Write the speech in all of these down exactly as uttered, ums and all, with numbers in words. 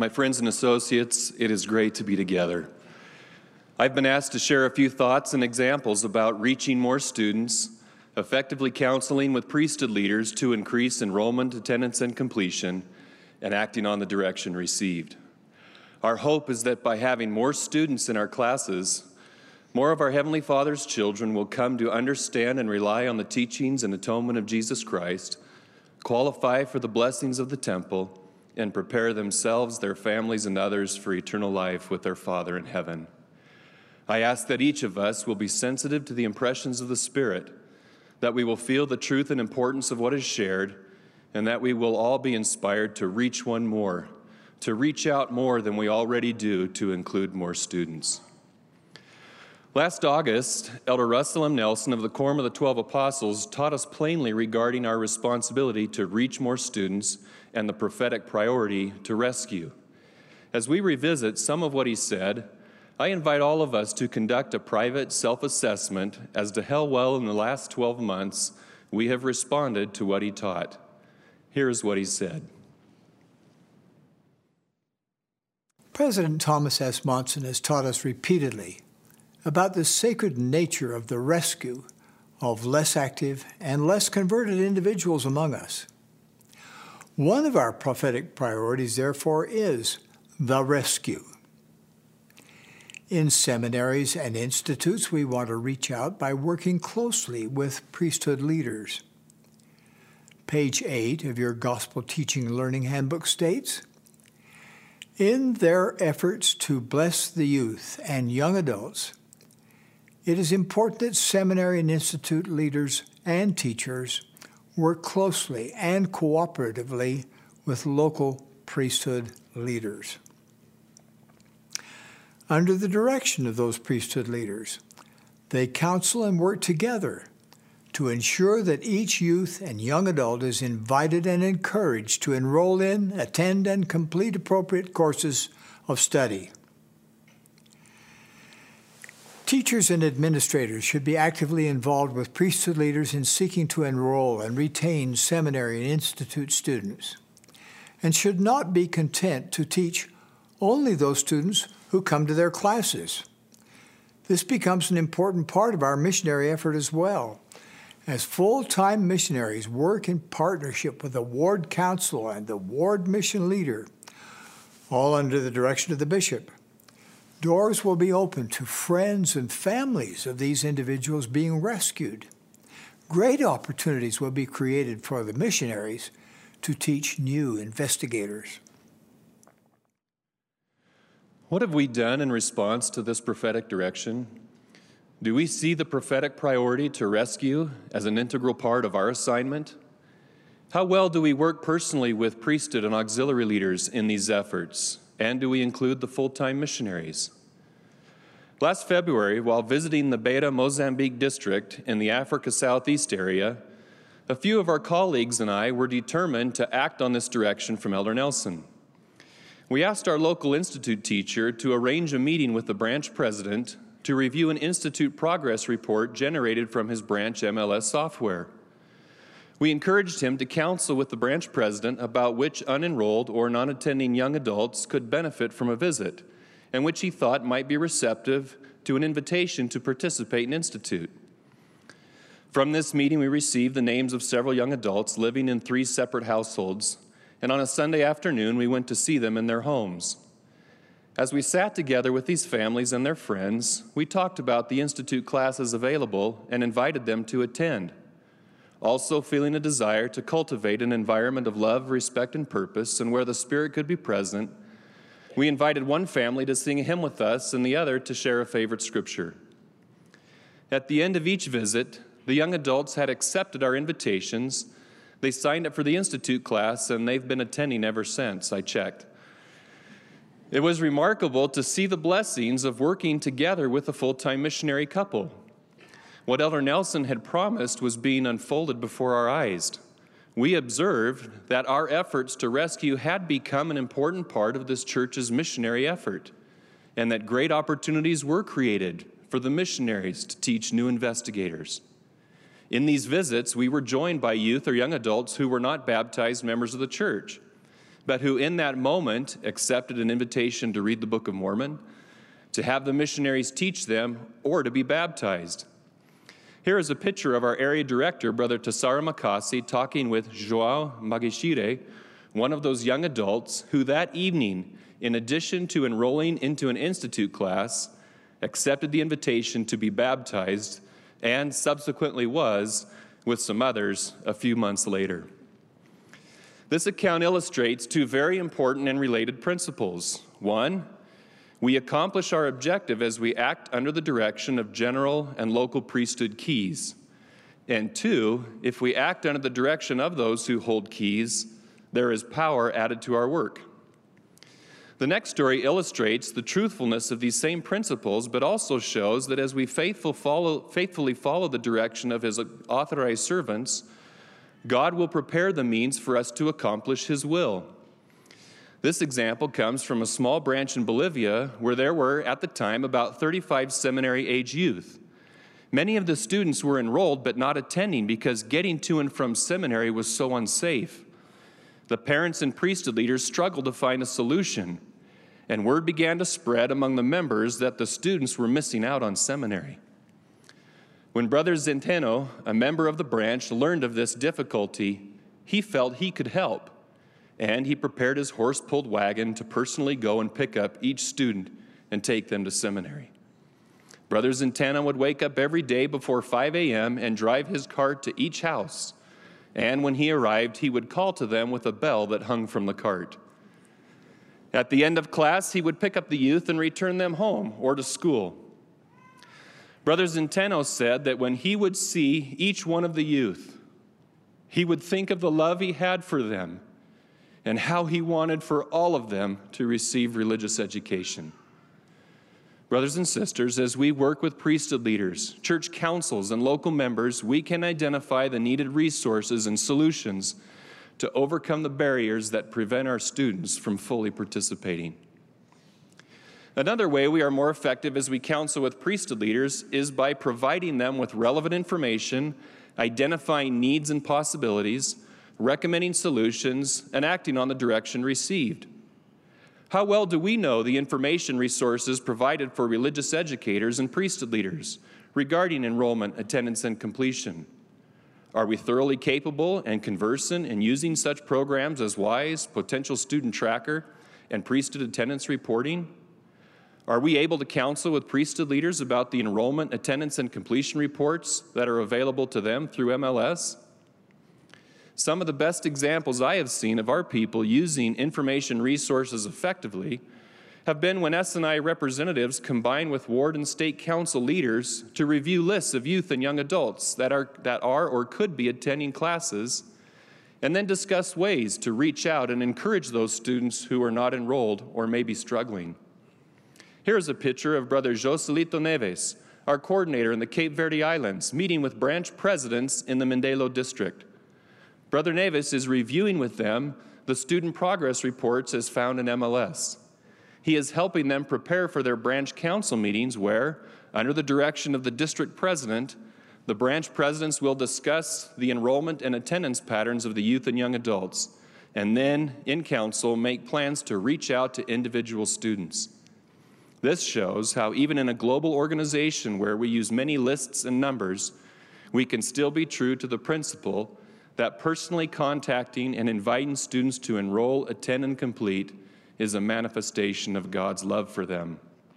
My friends and associates, it is great to be together. I've been asked to share a few thoughts and examples about reaching more students, effectively counseling with priesthood leaders to increase enrollment, attendance, and completion, and acting on the direction received. Our hope is that by having more students in our classes, more of our Heavenly Father's children will come to understand and rely on the teachings and atonement of Jesus Christ, qualify for the blessings of the temple, and prepare themselves, their families, and others for eternal life with their Father in heaven. I ask that each of us will be sensitive to the impressions of the Spirit, that we will feel the truth and importance of what is shared, and that we will all be inspired to reach one more, to reach out more than we already do to include more students. Last August, Elder Russell M. Nelson of the Quorum of the Twelve Apostles taught us plainly regarding our responsibility to reach more students and the prophetic priority to rescue. As we revisit some of what he said, I invite all of us to conduct a private self-assessment as to how well in the last twelve months we have responded to what he taught. Here's what he said. President Thomas S. Monson has taught us repeatedly about the sacred nature of the rescue of less active and less converted individuals among us. One of our prophetic priorities, therefore, is the rescue. In seminaries and institutes, we want to reach out by working closely with priesthood leaders. Page eight of your Gospel Teaching and Learning Handbook states, in their efforts to bless the youth and young adults, it is important that seminary and institute leaders and teachers work closely and cooperatively with local priesthood leaders. Under the direction of those priesthood leaders, they counsel and work together to ensure that each youth and young adult is invited and encouraged to enroll in, attend, and complete appropriate courses of study. Teachers and administrators should be actively involved with priesthood leaders in seeking to enroll and retain seminary and institute students, and should not be content to teach only those students who come to their classes. This becomes an important part of our missionary effort as well, as full-time missionaries work in partnership with the ward council and the ward mission leader, all under the direction of the bishop. Doors will be open to friends and families of these individuals being rescued. Great opportunities will be created for the missionaries to teach new investigators. What have we done in response to this prophetic direction? Do we see the prophetic priority to rescue as an integral part of our assignment? How well do we work personally with priesthood and auxiliary leaders in these efforts? And do we include the full-time missionaries? Last February, while visiting the Beira Mozambique district in the Africa Southeast area, a few of our colleagues and I were determined to act on this direction from Elder Nelson. We asked our local institute teacher to arrange a meeting with the branch president to review an institute progress report generated from his branch M L S software. We encouraged him to counsel with the branch president about which unenrolled or non-attending young adults could benefit from a visit, and which he thought might be receptive to an invitation to participate in institute. From this meeting, we received the names of several young adults living in three separate households, and on a Sunday afternoon, we went to see them in their homes. As we sat together with these families and their friends, we talked about the institute classes available and invited them to attend, also feeling a desire to cultivate an environment of love, respect, and purpose, and where the Spirit could be present. We invited one family to sing a hymn with us and the other to share a favorite scripture. At the end of each visit, the young adults had accepted our invitations. They signed up for the institute class, and they've been attending ever since, I checked. It was remarkable to see the blessings of working together with a full-time missionary couple. What Elder Nelson had promised was being unfolded before our eyes. We observed that our efforts to rescue had become an important part of this church's missionary effort, and that great opportunities were created for the missionaries to teach new investigators. In these visits, we were joined by youth or young adults who were not baptized members of the church. but who in that moment accepted an invitation to read the Book of Mormon, to have the missionaries teach them, or to be baptized. Here is a picture of our area director, Brother Tassara Makasi, talking with Joao Magishire, one of those young adults who that evening, in addition to enrolling into an institute class, accepted the invitation to be baptized and subsequently was with some others a few months later. This account illustrates two very important and related principles. One, we accomplish our objective as we act under the direction of general and local priesthood keys. And two, if we act under the direction of those who hold keys, there is power added to our work. The next story illustrates the truthfulness of these same principles, but also shows that as we faithful follow, faithfully follow the direction of his authorized servants, God will prepare the means for us to accomplish his will. This example comes from a small branch in Bolivia where there were, at the time, about thirty-five seminary-age youth. Many of the students were enrolled but not attending because getting to and from seminary was so unsafe. The parents and priesthood leaders struggled to find a solution, and word began to spread among the members that the students were missing out on seminary. When Brother Zenteno, a member of the branch, learned of this difficulty, he felt he could help, and he prepared his horse-pulled wagon to personally go and pick up each student and take them to seminary. Brother Zenteno would wake up every day before five a.m. and drive his cart to each house, and when he arrived, he would call to them with a bell that hung from the cart. At the end of class, he would pick up the youth and return them home or to school. Brother Zenteno said that when he would see each one of the youth, he would think of the love he had for them and how he wanted for all of them to receive religious education. Brothers and sisters, as we work with priesthood leaders, church councils, and local members, we can identify the needed resources and solutions to overcome the barriers that prevent our students from fully participating. Another way we are more effective as we counsel with priesthood leaders is by providing them with relevant information, identifying needs and possibilities, recommending solutions, and acting on the direction received. How well do we know the information resources provided for religious educators and priesthood leaders regarding enrollment, attendance, and completion? Are we thoroughly capable and conversant in using such programs as WISE, Potential Student Tracker, and Priesthood Attendance Reporting? Are we able to counsel with priesthood leaders about the enrollment, attendance, and completion reports that are available to them through M L S? Some of the best examples I have seen of our people using information resources effectively have been when S N I representatives combine with ward and state council leaders to review lists of youth and young adults that are, that are or could be attending classes, and then discuss ways to reach out and encourage those students who are not enrolled or may be struggling. Here's a picture of Brother Joselito Neves, our coordinator in the Cape Verde Islands, meeting with branch presidents in the Mindelo district. Brother Neves is reviewing with them the student progress reports as found in M L S. He is helping them prepare for their branch council meetings where, under the direction of the district president, the branch presidents will discuss the enrollment and attendance patterns of the youth and young adults, and then, in council, make plans to reach out to individual students. This shows how even in a global organization where we use many lists and numbers, we can still be true to the principle that personally contacting and inviting students to enroll, attend, and complete is a manifestation of God's love for them.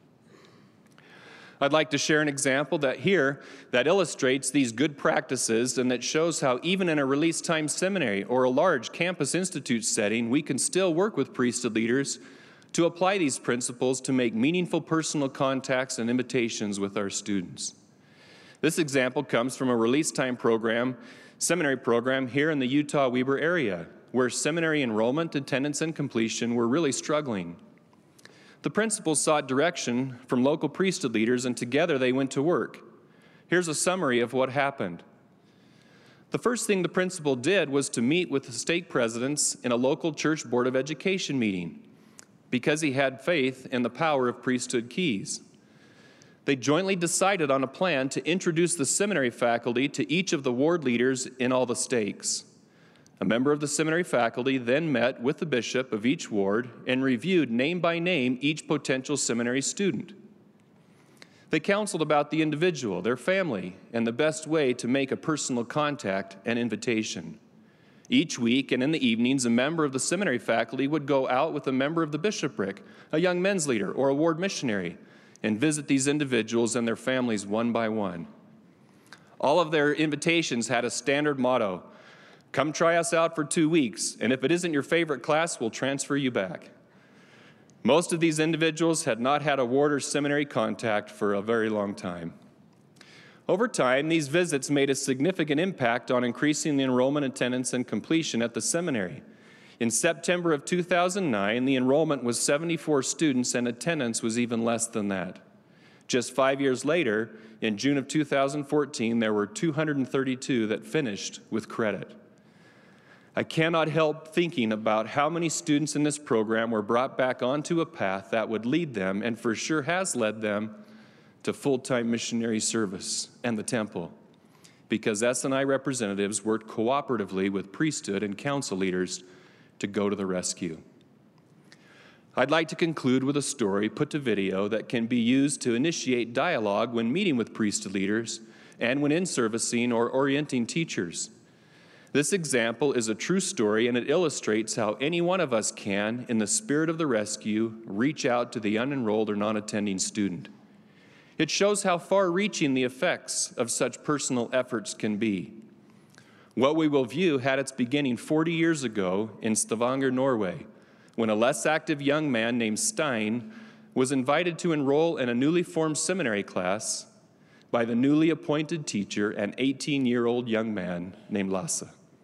I'd like to share an example that here that illustrates these good practices and that shows how even in a release time seminary or a large campus institute setting, we can still work with priesthood leaders to apply these principles to make meaningful personal contacts and invitations with our students. This example comes from a release time program, seminary program here in the Utah-Weber area, where seminary enrollment, attendance, and completion were really struggling. The principals sought direction from local priesthood leaders, and together they went to work. Here's a summary of what happened. The first thing the principal did was to meet with the stake presidents in a local church board of education meeting, because he had faith in the power of priesthood keys. They jointly decided on a plan to introduce the seminary faculty to each of the ward leaders in all the stakes. A member of the seminary faculty then met with the bishop of each ward and reviewed name by name each potential seminary student. They counseled about the individual, their family, and the best way to make a personal contact and invitation. Each week and in the evenings, a member of the seminary faculty would go out with a member of the bishopric, a young men's leader, or a ward missionary, and visit these individuals and their families one by one. All of their invitations had a standard motto: come try us out for two weeks, and if it isn't your favorite class, we'll transfer you back. Most of these individuals had not had a ward or seminary contact for a very long time. Over time, these visits made a significant impact on increasing the enrollment, attendance, and completion at the seminary. In September of two thousand nine, the enrollment was seventy-four students and attendance was even less than that. Just five years later, in June of two thousand fourteen, there were two hundred thirty-two that finished with credit. I cannot help thinking about how many students in this program were brought back onto a path that would lead them, and for sure has led them, to full-time missionary service and the temple, because S N I representatives worked cooperatively with priesthood and council leaders to go to the rescue. I'd like to conclude with a story put to video that can be used to initiate dialogue when meeting with priesthood leaders and when in-servicing or orienting teachers. This example is a true story, and it illustrates how any one of us can, in the spirit of the rescue, reach out to the unenrolled or non-attending student. It shows how far-reaching the effects of such personal efforts can be. What we will view had its beginning forty years ago in Stavanger, Norway, when a less active young man named Stein was invited to enroll in a newly formed seminary class by the newly appointed teacher, an eighteen-year-old young man named Lasse.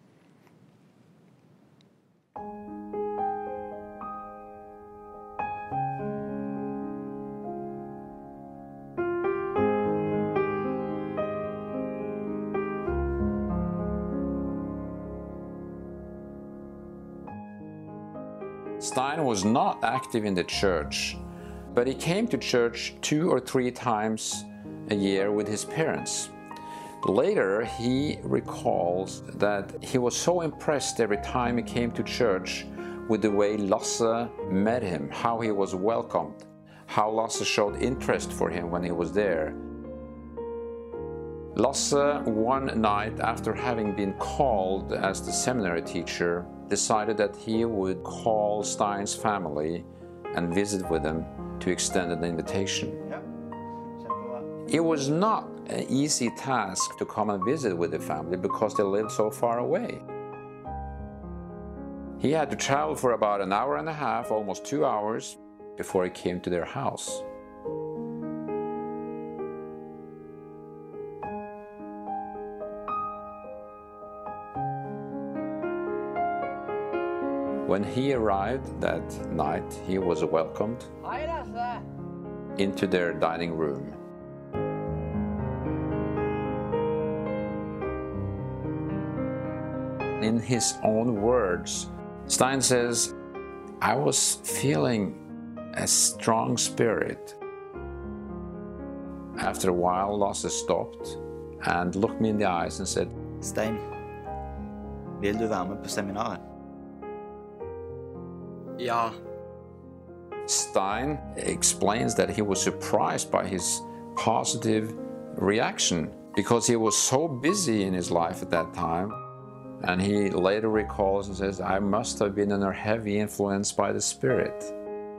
Stein was not active in the church, but he came to church two or three times a year with his parents. Later, he recalls that he was so impressed every time he came to church with the way Lasse met him, how he was welcomed, how Lasse showed interest for him when he was there. Lasse, one night after having been called as the seminary teacher, decided that he would call Stein's family and visit with them to extend an invitation. It was not an easy task to come and visit with the family because they lived so far away. He had to travel for about an hour and a half, almost two hours, before he came to their house. When he arrived that night, he was welcomed into their dining room. In his own words, Stein says, "I was feeling a strong spirit." After a while, Lasse stopped and looked me in the eyes and said, "Stein, vil du være med på seminaret?" Ja. Stein explains that he was surprised by his positive reaction because he was so busy in his life at that time. And he later recalls and says, "I must have been under heavy influence by the Spirit."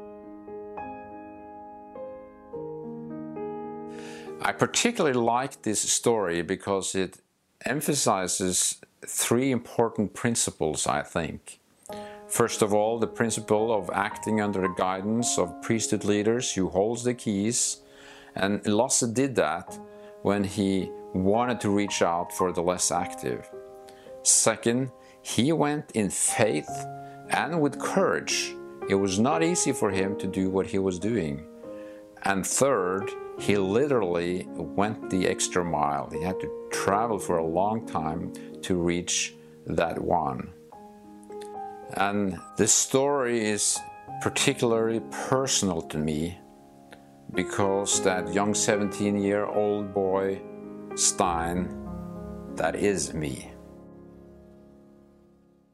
I particularly like this story because it emphasizes three important principles, I think. First of all, the principle of acting under the guidance of priesthood leaders who holds the keys. And Lasse did that when he wanted to reach out for the less active. Second, he went in faith and with courage. It was not easy for him to do what he was doing. And third, he literally went the extra mile. He had to travel for a long time to reach that one. And this story is particularly personal to me because that young seventeen-year-old boy, Stein, that is me.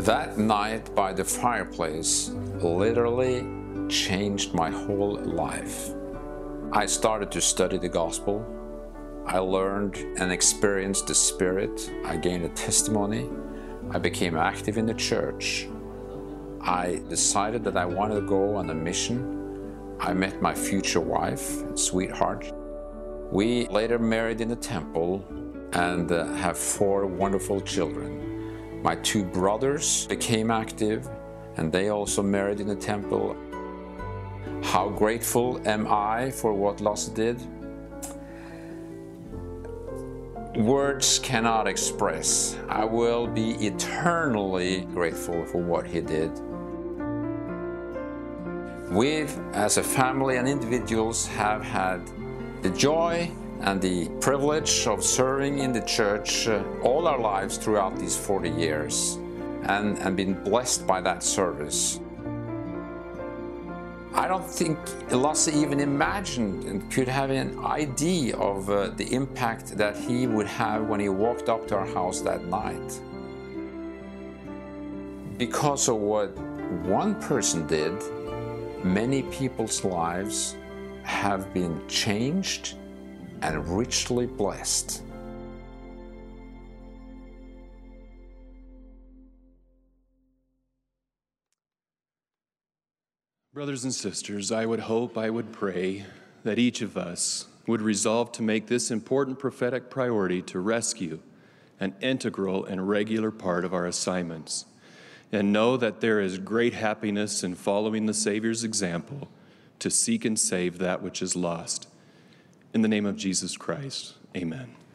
That night by the fireplace literally changed my whole life. I started to study the gospel. I learned and experienced the Spirit. I gained a testimony. I became active in the church. I decided that I wanted to go on a mission. I met my future wife and sweetheart. We later married in the temple and uh, have four wonderful children. My two brothers became active and they also married in the temple. How grateful am I for what Lasse did? Words cannot express. I will be eternally grateful for what he did. We, as a family and individuals, have had the joy and the privilege of serving in the church uh, all our lives throughout these forty years and, and been blessed by that service. I don't think Lasse even imagined and could have an idea of uh, the impact that he would have when he walked up to our house that night. Because of what one person did, many people's lives have been changed and richly blessed. Brothers and sisters, I would hope, I would pray that each of us would resolve to make this important prophetic priority to rescue an integral and regular part of our assignments, and know that there is great happiness in following the Savior's example to seek and save that which is lost. In the name of Jesus Christ, amen.